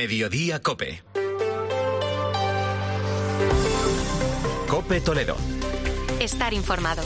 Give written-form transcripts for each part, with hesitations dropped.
Mediodía Cope. Cope Toledo. Estar informado.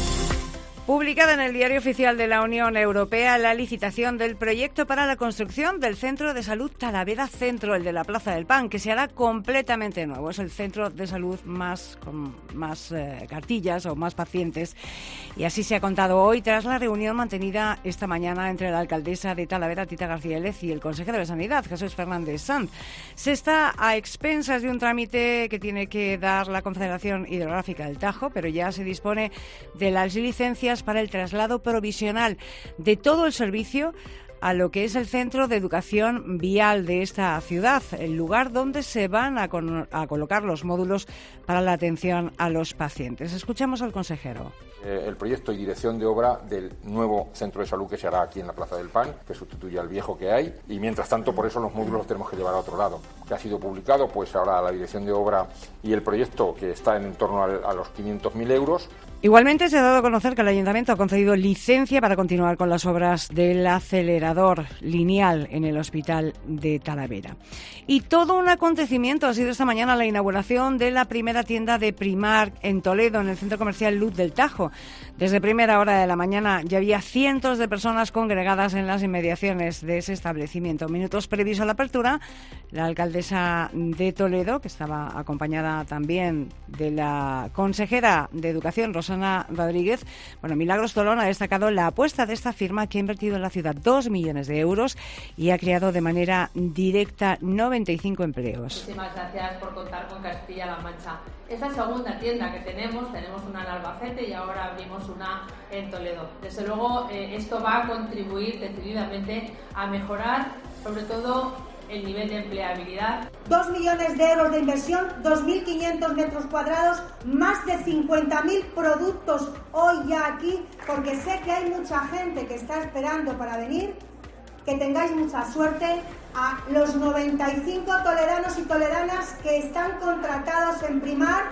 Publicada en el Diario Oficial de la Unión Europea la licitación del proyecto para la construcción del Centro de Salud Talavera Centro, el de la Plaza del Pan, que se hará completamente nuevo. Es el centro de salud con más cartillas o más pacientes. Y así se ha contado hoy tras la reunión mantenida esta mañana entre la alcaldesa de Talavera, Tita García Lez, y el consejero de Sanidad, Jesús Fernández Sanz. Se está a expensas de un trámite que tiene que dar la Confederación Hidrográfica del Tajo, pero ya se dispone de las licencias para el traslado provisional de todo el servicio a lo que es el Centro de Educación Vial de esta ciudad, el lugar donde se van a colocar los módulos para la atención a los pacientes. Escuchamos al consejero. El proyecto y dirección de obra del nuevo centro de salud que se hará aquí en la Plaza del Pan, que sustituye al viejo que hay, y mientras tanto por eso los módulos los tenemos que llevar a otro lado. Que ha sido publicado, pues ahora la dirección de obra y el proyecto, que está en torno a los 500.000 euros. Igualmente se ha dado a conocer que el Ayuntamiento ha concedido licencia para continuar con las obras del acelerador lineal en el Hospital de Talavera. Y todo un acontecimiento ha sido esta mañana la inauguración de la primera tienda de Primark en Toledo, en el Centro Comercial Luz del Tajo. Desde primera hora de la mañana ya había cientos de personas congregadas en las inmediaciones de ese establecimiento. Minutos previos a la apertura, la alcaldesa de Toledo, que estaba acompañada también de la consejera de Educación, Rosana Rodríguez, Milagros Tolón, ha destacado la apuesta de esta firma que ha invertido en la ciudad 2 millones de euros y ha creado de manera directa 95 empleos. Muchísimas gracias por contar con Castilla-La Mancha. Es la segunda tienda que tenemos una en Albacete y ahora abrimos una en Toledo. Desde luego esto va a contribuir decididamente a mejorar sobre todo el nivel de empleabilidad. 2 millones de euros de inversión, 2.500 metros cuadrados, más de 50.000 productos hoy ya aquí, porque sé que hay mucha gente que está esperando para venir. Que tengáis mucha suerte a los 95 toledanos y toledanas que están contratados en Primark.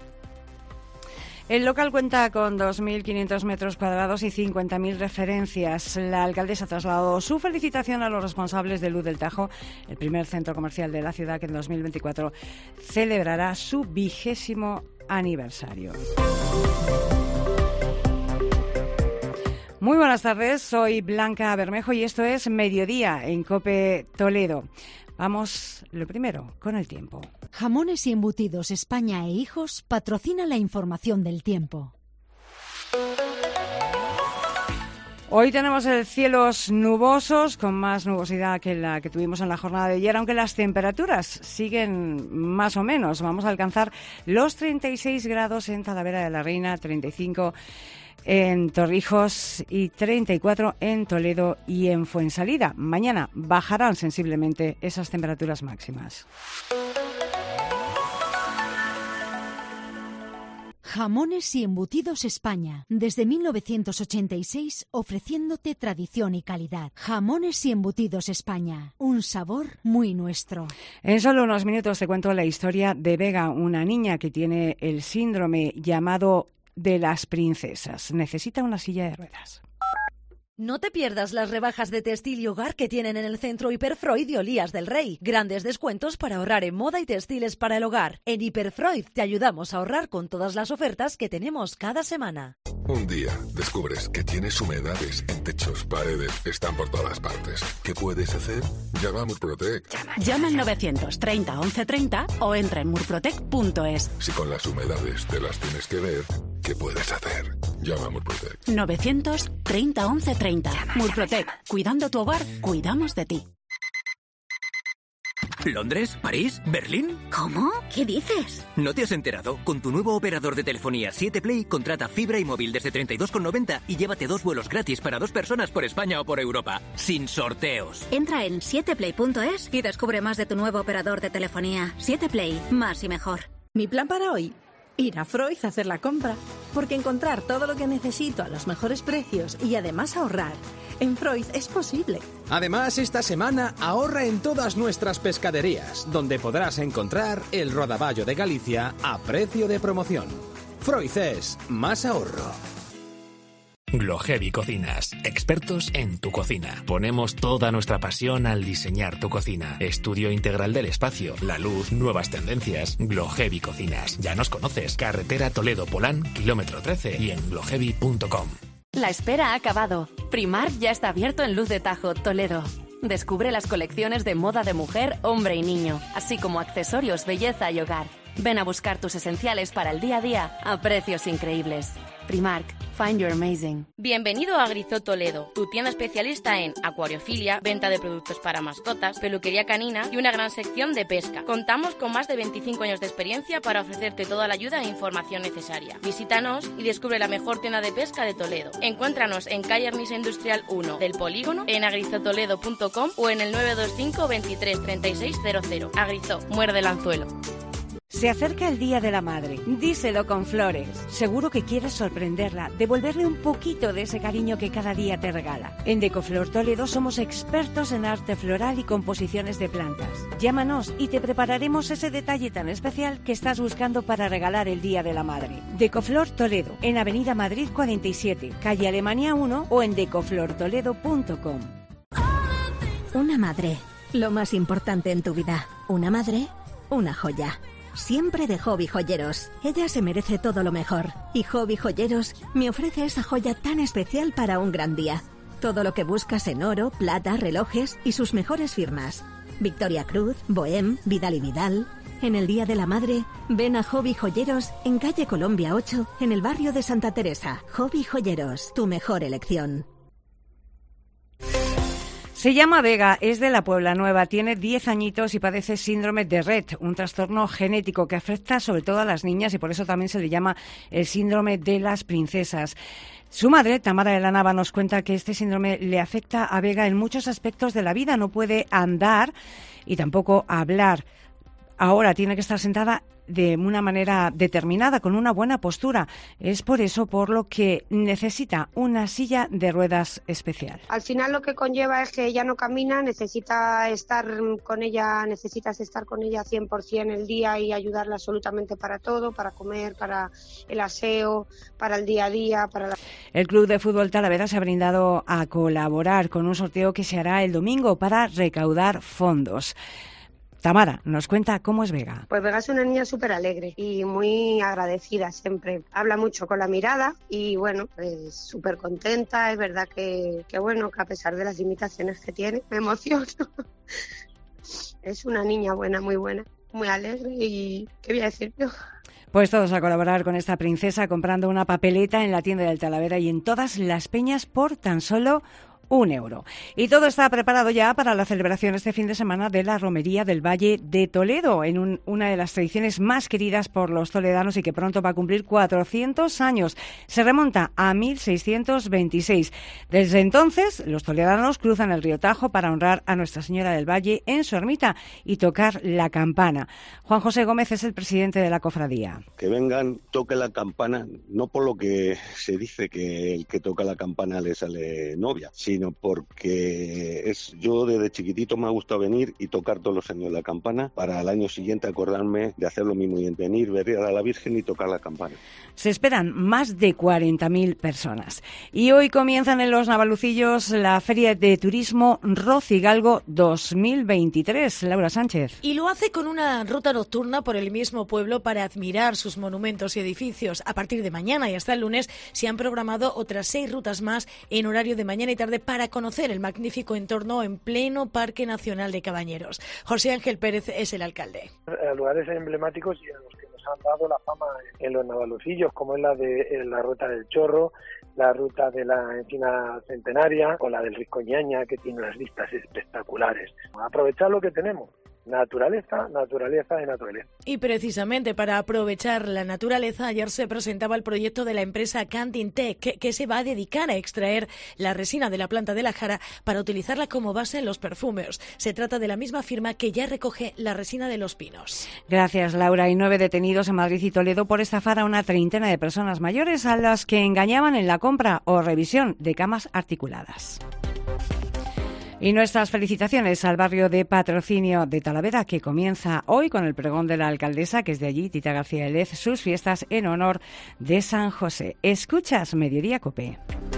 El local cuenta con 2.500 metros cuadrados y 50.000 referencias. La alcaldesa ha trasladado su felicitación a los responsables de Luz del Tajo, el primer centro comercial de la ciudad que en 2024 celebrará su 20º aniversario. Muy buenas tardes, soy Blanca Bermejo y esto es Mediodía en COPE Toledo. Vamos, lo primero, con el tiempo. Jamones y Embutidos España e Hijos patrocina la información del tiempo. Hoy tenemos cielos nubosos, con más nubosidad que la que tuvimos en la jornada de ayer, aunque las temperaturas siguen más o menos. Vamos a alcanzar los 36 grados en Talavera de la Reina, 35 en Torrijos y 34 en Toledo y en Fuensalida. Mañana bajarán sensiblemente esas temperaturas máximas. Jamones y Embutidos España. Desde 1986 ofreciéndote tradición y calidad. Jamones y Embutidos España. Un sabor muy nuestro. En solo unos minutos te cuento la historia de Vega, una niña que tiene el síndrome llamado de las princesas. Necesita una silla de ruedas. No te pierdas las rebajas de textil y hogar que tienen en el centro Hiperfreud de Olías del Rey. Grandes descuentos para ahorrar en moda y textiles para el hogar. En Hiperfreud te ayudamos a ahorrar con todas las ofertas que tenemos cada semana. Un día descubres que tienes humedades en techos, paredes, están por todas partes. ¿Qué puedes hacer? Llama a Murprotec. Llama al 930 1130 o entra en murprotec.es. Si con las humedades te las tienes que ver, ¿qué puedes hacer? Llama a Murprotec. 930 1130. Murprotec. Cuidando tu hogar, cuidamos de ti. ¿Londres? ¿París? ¿Berlín? ¿Cómo? ¿Qué dices? ¿No te has enterado? Con tu nuevo operador de telefonía 7Play, contrata fibra y móvil desde 32,90 y llévate 2 vuelos gratis para 2 personas por España o por Europa. Sin sorteos. Entra en 7play.es y descubre más de tu nuevo operador de telefonía. 7Play. Más y mejor. Mi plan para hoy: ir a Freud a hacer la compra. Porque encontrar todo lo que necesito a los mejores precios y además ahorrar en Freud es posible. Además, esta semana ahorra en todas nuestras pescaderías, donde podrás encontrar el rodaballo de Galicia a precio de promoción. Freud es más ahorro. Glohevi Cocinas, expertos en tu cocina. Ponemos toda nuestra pasión al diseñar tu cocina. Estudio integral del espacio, la luz, nuevas tendencias. Glohevi Cocinas. Ya nos conoces. Carretera Toledo-Polán, kilómetro 13 y en glohevi.com. La espera ha acabado. Primark ya está abierto en Luz de Tajo, Toledo. Descubre las colecciones de moda de mujer, hombre y niño, así como accesorios, belleza y hogar. Ven a buscar tus esenciales para el día a día a precios increíbles. Primark, find your amazing. Bienvenido a Grisó Toledo, tu tienda especialista en acuariofilia, venta de productos para mascotas, peluquería canina y una gran sección de pesca. Contamos con más de 25 años de experiencia para ofrecerte toda la ayuda e información necesaria. Visítanos y descubre la mejor tienda de pesca de Toledo. Encuéntranos en calle Armisa Industrial 1 del Polígono, en agrizotoledo.com o en el 925 23 36 00. Agrizó, muerde el anzuelo. Se acerca el Día de la Madre. Díselo con flores. Seguro que quieres sorprenderla, devolverle un poquito de ese cariño que cada día te regala. En Decoflor Toledo somos expertos en arte floral y composiciones de plantas. Llámanos y te prepararemos ese detalle tan especial que estás buscando para regalar el Día de la Madre. Decoflor Toledo, en Avenida Madrid 47, calle Alemania 1 o en decoflortoledo.com. Una madre, lo más importante en tu vida. Una madre, una joya. Siempre de Hobby Joyeros. Ella se merece todo lo mejor. Y Hobby Joyeros me ofrece esa joya tan especial para un gran día. Todo lo que buscas en oro, plata, relojes y sus mejores firmas. Victoria Cruz, Bohem, Vidal y Vidal. En el Día de la Madre, ven a Hobby Joyeros en calle Colombia 8, en el barrio de Santa Teresa. Hobby Joyeros, tu mejor elección. Se llama Vega, es de la Puebla Nueva, tiene 10 añitos y padece síndrome de Rett, un trastorno genético que afecta sobre todo a las niñas y por eso también se le llama el síndrome de las princesas. Su madre, Tamara de la Nava, nos cuenta que este síndrome le afecta a Vega en muchos aspectos de la vida. No puede andar y tampoco hablar. Ahora tiene que estar sentada de una manera determinada, con una buena postura. Es por eso por lo que necesita una silla de ruedas especial. Al final lo que conlleva es que ella no camina, necesitas estar con ella 100% el día y ayudarla absolutamente para todo, para comer, para el aseo, para el día a día. El Club de Fútbol Talavera se ha brindado a colaborar con un sorteo que se hará el domingo para recaudar fondos. Tamara nos cuenta cómo es Vega. Pues Vega es una niña súper alegre y muy agradecida siempre. Habla mucho con la mirada y bueno, pues súper contenta. Es verdad que a pesar de las limitaciones que tiene, me emociono. Es una niña buena, muy alegre y ¿qué voy a decir yo? Pues todos a colaborar con esta princesa comprando una papeleta en la tienda del Talavera y en todas las peñas por tan solo €1. Y todo está preparado ya para la celebración este fin de semana de la Romería del Valle de Toledo, en una de las tradiciones más queridas por los toledanos y que pronto va a cumplir 400 años. Se remonta a 1626. Desde entonces, los toledanos cruzan el río Tajo para honrar a Nuestra Señora del Valle en su ermita y tocar la campana. Juan José Gómez es el presidente de la cofradía. Que vengan, toquen la campana, no por lo que se dice que el que toca la campana le sale novia, sino porque yo desde chiquitito me ha gustado venir y tocar todos los años la campana para el año siguiente acordarme de hacer lo mismo y venir, ver a la Virgen y tocar la campana. Se esperan más de 40.000 personas. Y hoy comienzan en los Navalucillos la Feria de Turismo Rocigalgo 2023. Laura Sánchez. Y lo hace con una ruta nocturna por el mismo pueblo para admirar sus monumentos y edificios. A partir de mañana y hasta el lunes se han programado otras 6 rutas más en horario de mañana y tarde para conocer el magnífico entorno en pleno Parque Nacional de Cabañeros. José Ángel Pérez es el alcalde. Lugares emblemáticos y a los que nos han dado la fama en los Navalucillos, como es la de la Ruta del Chorro, la ruta de la Encina Centenaria o la del Riscoñaña, que tiene unas vistas espectaculares. Aprovechar lo que tenemos. Naturaleza. Y precisamente para aprovechar la naturaleza, ayer se presentaba el proyecto de la empresa Canting Tech, que se va a dedicar a extraer la resina de la planta de la jara para utilizarla como base en los perfumes. Se trata de la misma firma que ya recoge la resina de los pinos. Gracias, Laura. Hay 9 detenidos en Madrid y Toledo por estafar a una treintena de personas mayores a las que engañaban en la compra o revisión de camas articuladas. Y nuestras felicitaciones al barrio de Patrocinio de Talavera, que comienza hoy con el pregón de la alcaldesa, que es de allí, Tita García Elez, sus fiestas en honor de San José. Escuchas Mediodía COPE.